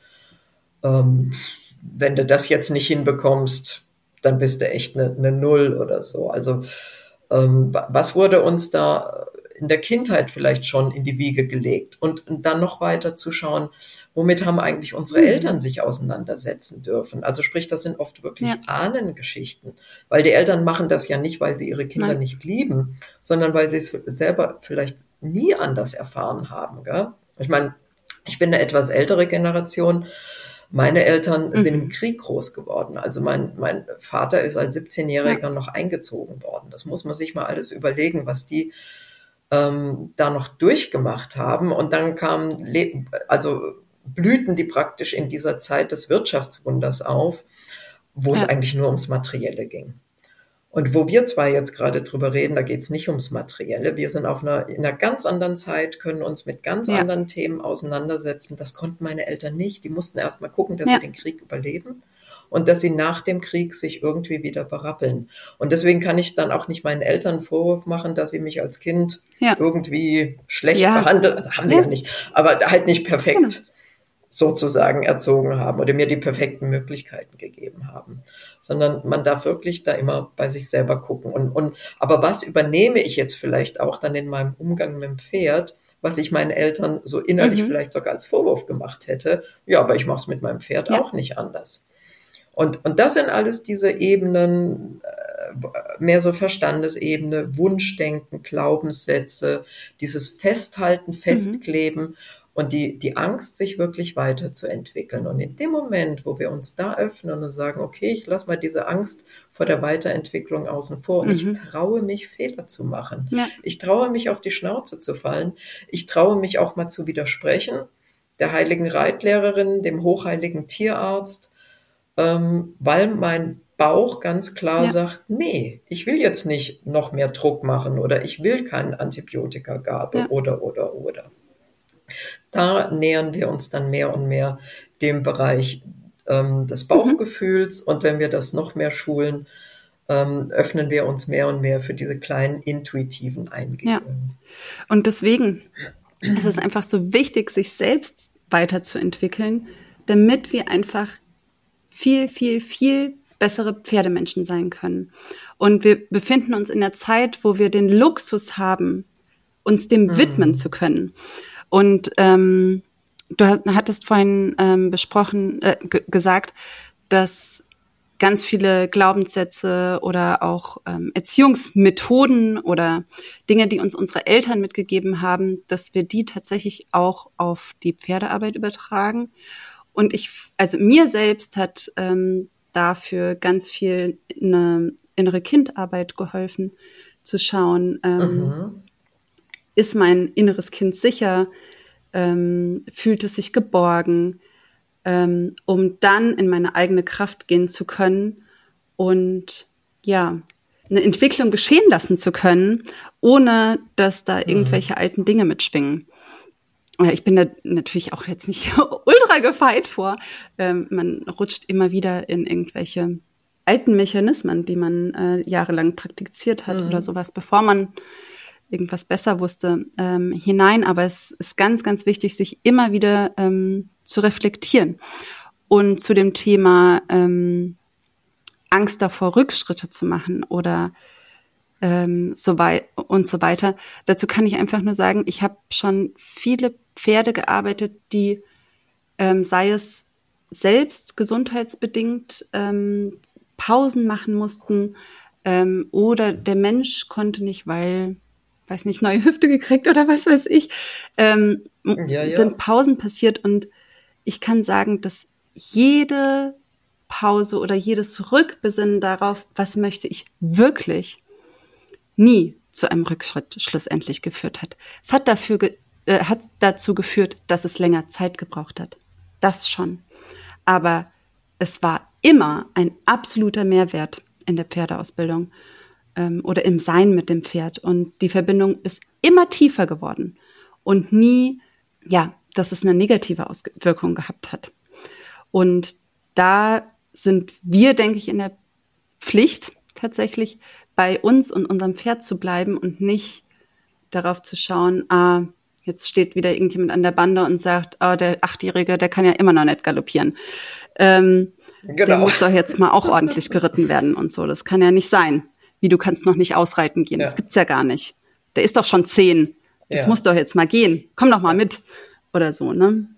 wenn du das jetzt nicht hinbekommst, dann bist du echt eine Null oder so. Also, was wurde uns da in der Kindheit vielleicht schon in die Wiege gelegt? Und dann noch weiter zu schauen, womit haben eigentlich unsere Eltern sich auseinandersetzen dürfen? Also sprich, das sind oft wirklich Ahnengeschichten, weil die Eltern machen das ja nicht, weil sie ihre Kinder nicht lieben, sondern weil sie es selber vielleicht nie anders erfahren haben. Gell? Ich meine, ich bin eine etwas ältere Generation. Meine Eltern sind im Krieg groß geworden. Also mein Vater ist als 17-Jähriger noch eingezogen worden. Das muss man sich mal alles überlegen, was die da noch durchgemacht haben. Und dann blühten die praktisch in dieser Zeit des Wirtschaftswunders auf, wo es eigentlich nur ums Materielle ging. Und wo wir zwar jetzt gerade drüber reden, da geht es nicht ums Materielle. Wir sind in einer ganz anderen Zeit, können uns mit ganz anderen Themen auseinandersetzen. Das konnten meine Eltern nicht. Die mussten erst mal gucken, dass sie den Krieg überleben und dass sie nach dem Krieg sich irgendwie wieder berappeln. Und deswegen kann ich dann auch nicht meinen Eltern einen Vorwurf machen, dass sie mich als Kind irgendwie schlecht behandelt, also haben sie ja nicht, aber halt nicht perfekt sozusagen erzogen haben oder mir die perfekten Möglichkeiten gegeben haben, sondern man darf wirklich da immer bei sich selber gucken. Aber was übernehme ich jetzt vielleicht auch dann in meinem Umgang mit dem Pferd, was ich meinen Eltern so innerlich vielleicht sogar als Vorwurf gemacht hätte? Ja, aber ich mache es mit meinem Pferd auch nicht anders. Und das sind alles diese Ebenen, mehr so Verstandesebene, Wunschdenken, Glaubenssätze, dieses Festhalten, Festkleben und die Angst, sich wirklich weiterzuentwickeln. Und in dem Moment, wo wir uns da öffnen und sagen, okay, ich lasse mal diese Angst vor der Weiterentwicklung außen vor und ich traue mich, Fehler zu machen. Ja. Ich traue mich, auf die Schnauze zu fallen. Ich traue mich auch mal zu widersprechen, der heiligen Reitlehrerin, dem hochheiligen Tierarzt, weil mein Bauch ganz klar sagt, nee, ich will jetzt nicht noch mehr Druck machen oder ich will keine Antibiotikagabe oder. Da nähern wir uns dann mehr und mehr dem Bereich des Bauchgefühls und wenn wir das noch mehr schulen, öffnen wir uns mehr und mehr für diese kleinen intuitiven Eingebungen. Ja. Und deswegen ist es einfach so wichtig, sich selbst weiterzuentwickeln, damit wir einfach viel, viel, viel bessere Pferdemenschen sein können. Und wir befinden uns in der Zeit, wo wir den Luxus haben, uns dem widmen zu können. Und du hattest vorhin gesagt, dass ganz viele Glaubenssätze oder auch Erziehungsmethoden oder Dinge, die uns unsere Eltern mitgegeben haben, dass wir die tatsächlich auch auf die Pferdearbeit übertragen. Und mir selbst hat dafür ganz viel eine innere Kindarbeit geholfen, zu schauen, ist mein inneres Kind sicher, fühlt es sich geborgen, um dann in meine eigene Kraft gehen zu können und ja, eine Entwicklung geschehen lassen zu können, ohne dass da irgendwelche alten Dinge mitschwingen. Ich bin da natürlich auch jetzt nicht ultra gefeit vor. Man rutscht immer wieder in irgendwelche alten Mechanismen, die man jahrelang praktiziert hat oder sowas, bevor man irgendwas besser wusste, hinein. Aber es ist ganz, ganz wichtig, sich immer wieder zu reflektieren. Und zu dem Thema Angst davor, Rückschritte zu machen oder so weiter. Dazu kann ich einfach nur sagen, ich habe schon viele Pferde gearbeitet, die, sei es selbst gesundheitsbedingt, Pausen machen mussten oder der Mensch konnte nicht, weil, weiß nicht, neue Hüfte gekriegt oder was weiß ich, sind Pausen passiert. Und ich kann sagen, dass jede Pause oder jedes Rückbesinnen darauf, was möchte ich wirklich, nie zu einem Rückschritt schlussendlich geführt hat. Es hat dazu geführt, dass es länger Zeit gebraucht hat. Das schon. Aber es war immer ein absoluter Mehrwert in der Pferdeausbildung oder im Sein mit dem Pferd. Und die Verbindung ist immer tiefer geworden und nie, dass es eine negative Auswirkung gehabt hat. Und da sind wir, denke ich, in der Pflicht, tatsächlich bei uns und unserem Pferd zu bleiben und nicht darauf zu schauen, jetzt steht wieder irgendjemand an der Bande und sagt, der 8-Jährige, der kann ja immer noch nicht galoppieren. Der muss doch jetzt mal auch ordentlich geritten werden und so. Das kann ja nicht sein. Wie, du kannst noch nicht ausreiten gehen. Das gibt's ja gar nicht. Der ist doch schon 10. Das muss doch jetzt mal gehen. Komm doch mal mit. Oder so, ne?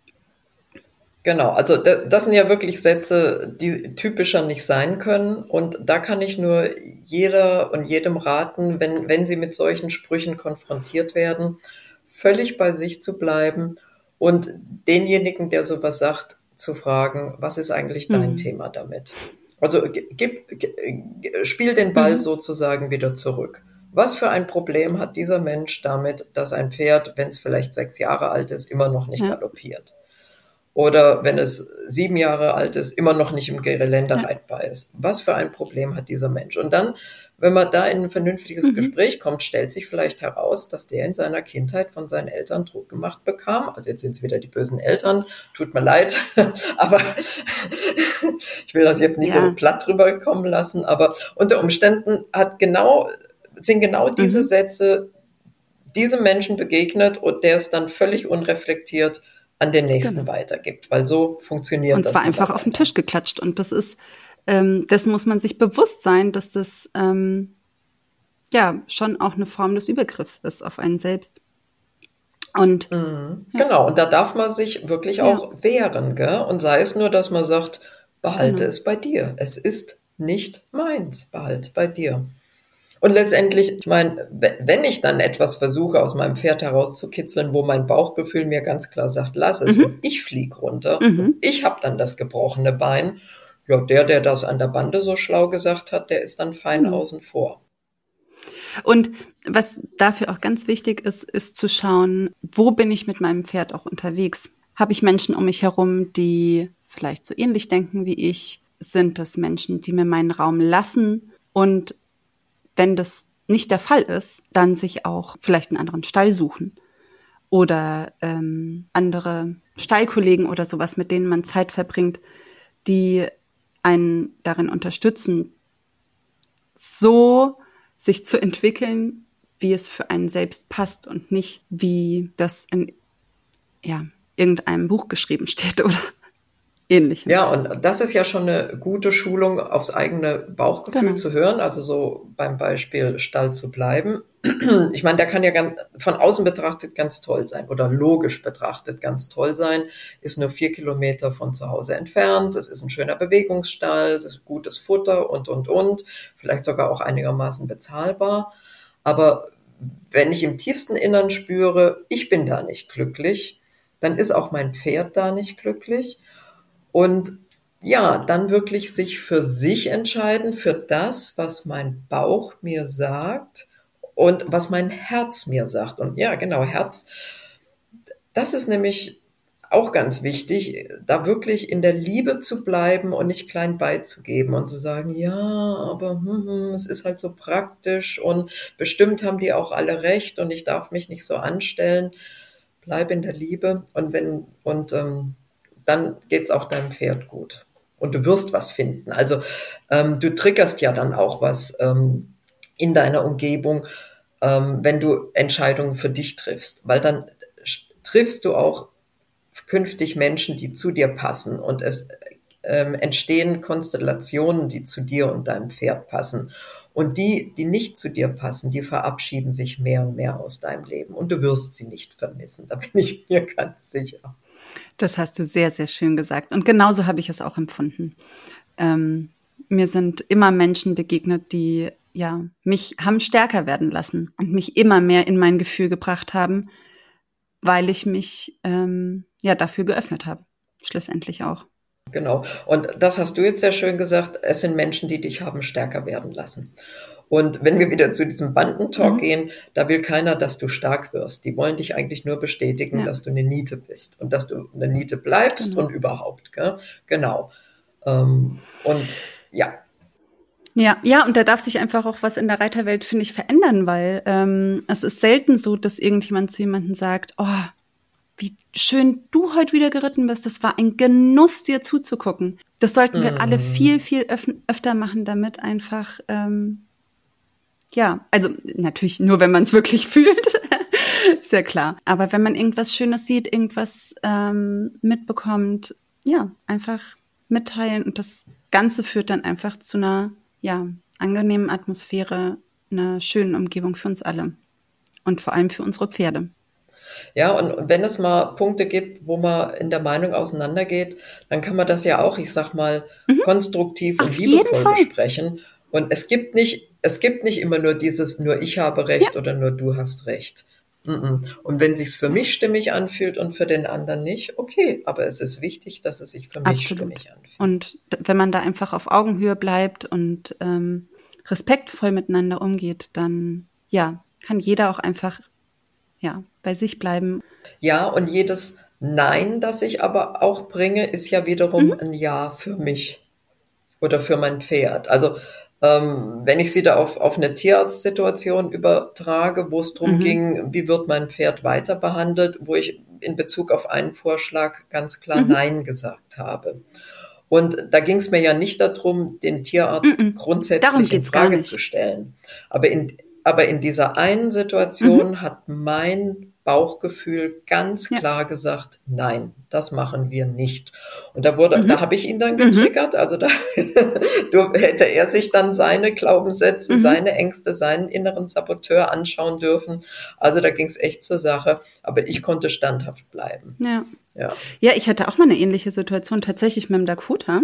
Genau, also das sind ja wirklich Sätze, die typischer nicht sein können. Und da kann ich nur jeder und jedem raten, wenn sie mit solchen Sprüchen konfrontiert werden, völlig bei sich zu bleiben und denjenigen, der sowas sagt, zu fragen, was ist eigentlich dein Thema damit? Also spiel den Ball sozusagen wieder zurück. Was für ein Problem hat dieser Mensch damit, dass ein Pferd, wenn es vielleicht 6 Jahre alt ist, immer noch nicht galoppiert? Oder wenn es 7 Jahre alt ist, immer noch nicht im Gelände reitbar ist. Was für ein Problem hat dieser Mensch? Und dann, wenn man da in ein vernünftiges Gespräch kommt, stellt sich vielleicht heraus, dass der in seiner Kindheit von seinen Eltern Druck gemacht bekam. Also jetzt sind es wieder die bösen Eltern, tut mir leid, aber ich will das jetzt nicht so platt rüberkommen lassen. Aber unter Umständen sind genau diese Sätze diesem Menschen begegnet und der es dann völlig unreflektiert an den Nächsten weitergibt, weil so funktioniert das. Und zwar einfach auf den Tisch geklatscht. Und das ist, dessen muss man sich bewusst sein, dass das schon auch eine Form des Übergriffs ist auf einen selbst. Und genau, und da darf man sich wirklich auch wehren, gell? Und sei es nur, dass man sagt, behalte es bei dir. Es ist nicht meins, behalte es bei dir. Und letztendlich, ich meine, wenn ich dann etwas versuche, aus meinem Pferd herauszukitzeln, wo mein Bauchgefühl mir ganz klar sagt, lass es, und ich fliege runter, und ich habe dann das gebrochene Bein, ja, der das an der Bande so schlau gesagt hat, der ist dann fein außen vor. Und was dafür auch ganz wichtig ist, ist zu schauen, wo bin ich mit meinem Pferd auch unterwegs? Habe ich Menschen um mich herum, die vielleicht so ähnlich denken wie ich? Sind das Menschen, die mir meinen Raum lassen? Und wenn das nicht der Fall ist, dann sich auch vielleicht einen anderen Stall suchen oder andere Stallkollegen oder sowas, mit denen man Zeit verbringt, die einen darin unterstützen, so sich zu entwickeln, wie es für einen selbst passt und nicht, wie das in irgendeinem Buch geschrieben steht oder Ähnlichem. Ja, und das ist ja schon eine gute Schulung, aufs eigene Bauchgefühl zu hören, also so beim Beispiel Stall zu bleiben. Ich meine, der kann ja von außen betrachtet ganz toll sein oder logisch betrachtet ganz toll sein, ist nur 4 Kilometer von zu Hause entfernt, es ist ein schöner Bewegungsstall, es ist gutes Futter und, vielleicht sogar auch einigermaßen bezahlbar. Aber wenn ich im tiefsten Innern spüre, ich bin da nicht glücklich, dann ist auch mein Pferd da nicht glücklich. Und ja, dann wirklich sich für sich entscheiden, für das, was mein Bauch mir sagt und was mein Herz mir sagt. Und ja, genau, Herz, das ist nämlich auch ganz wichtig, da wirklich in der Liebe zu bleiben und nicht klein beizugeben und zu sagen, ja, aber es ist halt so praktisch und bestimmt haben die auch alle recht und ich darf mich nicht so anstellen. Bleib in der Liebe dann geht's auch deinem Pferd gut. Und du wirst was finden. Also du triggerst ja dann auch was in deiner Umgebung, wenn du Entscheidungen für dich triffst. Weil dann triffst du auch künftig Menschen, die zu dir passen. Und es entstehen Konstellationen, die zu dir und deinem Pferd passen. Und die nicht zu dir passen, die verabschieden sich mehr und mehr aus deinem Leben. Und du wirst sie nicht vermissen. Da bin ich mir ganz sicher. Das hast du sehr, sehr schön gesagt. Und genauso habe ich es auch empfunden. Mir sind immer Menschen begegnet, die mich haben stärker werden lassen und mich immer mehr in mein Gefühl gebracht haben, weil ich mich dafür geöffnet habe. Schlussendlich auch. Genau. Und das hast du jetzt sehr schön gesagt. Es sind Menschen, die dich haben stärker werden lassen. Und wenn wir wieder zu diesem Bandentalk gehen, da will keiner, dass du stark wirst. Die wollen dich eigentlich nur bestätigen, dass du eine Niete bist und dass du eine Niete bleibst und überhaupt. Gell? Genau. Und ja. Ja, und da darf sich einfach auch was in der Reiterwelt, finde ich, verändern, weil es ist selten so, dass irgendjemand zu jemandem sagt, oh, wie schön du heute wieder geritten bist. Das war ein Genuss, dir zuzugucken. Das sollten wir alle viel, viel öfter machen, damit einfach also natürlich nur, wenn man es wirklich fühlt, ist ja klar. Aber wenn man irgendwas Schönes sieht, irgendwas mitbekommt, einfach mitteilen. Und das Ganze führt dann einfach zu einer angenehmen Atmosphäre, einer schönen Umgebung für uns alle. Und vor allem für unsere Pferde. Ja, und wenn es mal Punkte gibt, wo man in der Meinung auseinandergeht, dann kann man das ja auch, ich sag mal, konstruktiv und liebevoll besprechen. Und es gibt nicht immer nur nur ich habe Recht oder nur du hast Recht. Und wenn sich's für mich stimmig anfühlt und für den anderen nicht, okay, aber es ist wichtig, dass es sich für mich stimmig anfühlt. Und wenn man da einfach auf Augenhöhe bleibt und respektvoll miteinander umgeht, dann kann jeder auch einfach bei sich bleiben. Ja, und jedes Nein, das ich aber auch bringe, ist ja wiederum ein Ja für mich oder für mein Pferd. Also wenn ich es wieder auf eine Tierarztsituation übertrage, wo es darum ging, wie wird mein Pferd weiter behandelt, wo ich in Bezug auf einen Vorschlag ganz klar Nein gesagt habe. Und da ging es mir ja nicht darum, den Tierarzt grundsätzlich in Frage zu stellen. Aber in dieser einen Situation hat mein Bauchgefühl ganz klar gesagt, nein, das machen wir nicht. Und da habe ich ihn dann getriggert. Also da hätte er sich dann seine Glaubenssätze, seine Ängste, seinen inneren Saboteur anschauen dürfen. Also da ging es echt zur Sache. Aber ich konnte standhaft bleiben. Ja, ich hatte auch mal eine ähnliche Situation tatsächlich mit dem Dakota.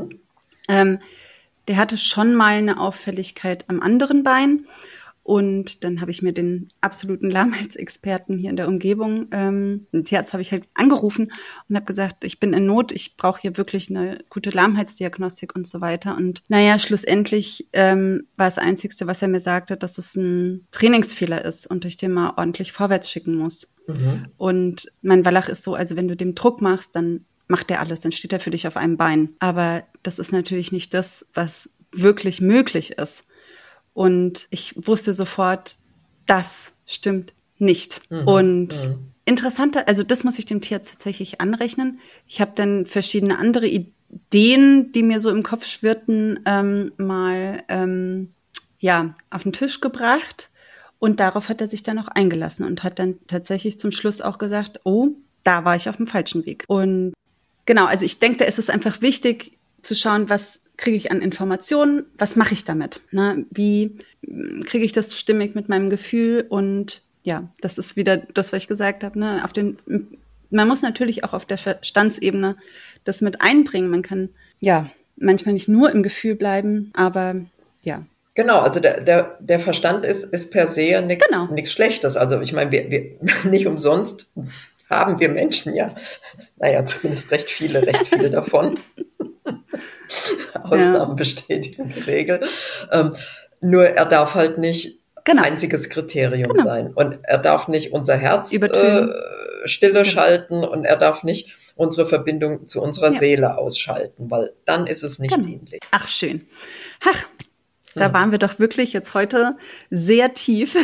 Der hatte schon mal eine Auffälligkeit am anderen Bein. Und dann habe ich mir den absoluten Lahmheitsexperten hier in der Umgebung, den Tierarzt, habe ich halt angerufen und habe gesagt, ich bin in Not, ich brauche hier wirklich eine gute Lahmheitsdiagnostik und so weiter. Und schlussendlich war das Einzigste, was er mir sagte, dass es ein Trainingsfehler ist und ich den mal ordentlich vorwärts schicken muss. Und mein Wallach ist so, also wenn du dem Druck machst, dann macht der alles, dann steht er für dich auf einem Bein. Aber das ist natürlich nicht das, was wirklich möglich ist. Und ich wusste sofort, das stimmt nicht. Und interessanter, also das muss ich dem Tierarzt tatsächlich anrechnen. Ich habe dann verschiedene andere Ideen, die mir so im Kopf schwirrten, mal auf den Tisch gebracht. Und darauf hat er sich dann auch eingelassen und hat dann tatsächlich zum Schluss auch gesagt, oh, da war ich auf dem falschen Weg. Und Genau, also ich denke, da ist es einfach wichtig zu schauen, was kriege ich an Informationen, was mache ich damit? Ne? Wie kriege ich das stimmig mit meinem Gefühl? Und ja, das ist wieder das, was ich gesagt habe. Ne? Man muss natürlich auch auf der Verstandsebene das mit einbringen. Man kann ja manchmal nicht nur im Gefühl bleiben, aber ja. Genau, also der Verstand ist per se nichts Schlechtes. Also ich meine, wir nicht umsonst haben wir Menschen ja, zumindest recht viele davon. Ausnahmen bestätigen die Regel. Nur er darf halt nicht einziges Kriterium sein. Und er darf nicht unser Herz stille schalten und er darf nicht unsere Verbindung zu unserer Seele ausschalten, weil dann ist es nicht dienlich. Ach, schön. Da waren wir doch wirklich jetzt heute sehr tief.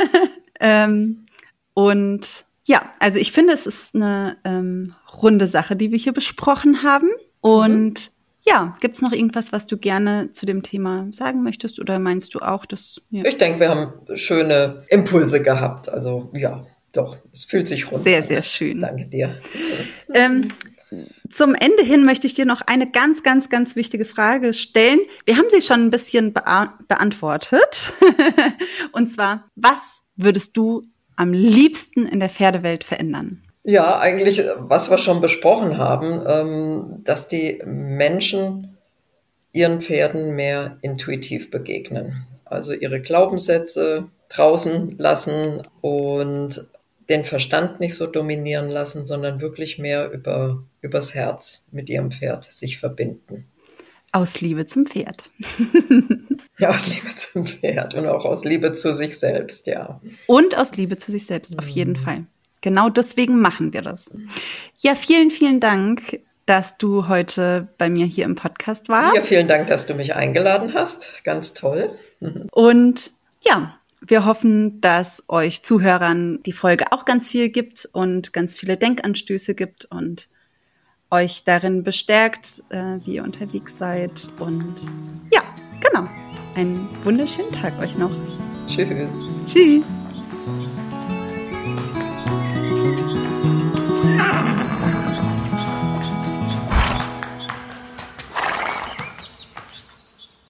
Und ja, also ich finde, es ist eine runde Sache, die wir hier besprochen haben. Und ja, gibt's noch irgendwas, was du gerne zu dem Thema sagen möchtest? Oder meinst du auch, dass... Ja. Ich denke, wir haben schöne Impulse gehabt. Also ja, doch, es fühlt sich rund an. Sehr, sehr schön. Danke dir. Zum Ende hin möchte ich dir noch eine ganz, ganz, ganz wichtige Frage stellen. Wir haben sie schon ein bisschen beantwortet. Und zwar, was würdest du am liebsten in der Pferdewelt verändern? Ja, eigentlich, was wir schon besprochen haben, dass die Menschen ihren Pferden mehr intuitiv begegnen. Also ihre Glaubenssätze draußen lassen und den Verstand nicht so dominieren lassen, sondern wirklich mehr übers Herz mit ihrem Pferd sich verbinden. Aus Liebe zum Pferd. Ja, aus Liebe zum Pferd und auch aus Liebe zu sich selbst, ja. Und aus Liebe zu sich selbst, auf jeden Fall. Genau deswegen machen wir das. Ja, vielen, vielen Dank, dass du heute bei mir hier im Podcast warst. Ja, vielen Dank, dass du mich eingeladen hast. Ganz toll. Und ja, wir hoffen, dass euch Zuhörern die Folge auch ganz viel gibt und ganz viele Denkanstöße gibt und euch darin bestärkt, wie ihr unterwegs seid. Und ja, genau. Einen wunderschönen Tag euch noch. Tschüss. Tschüss.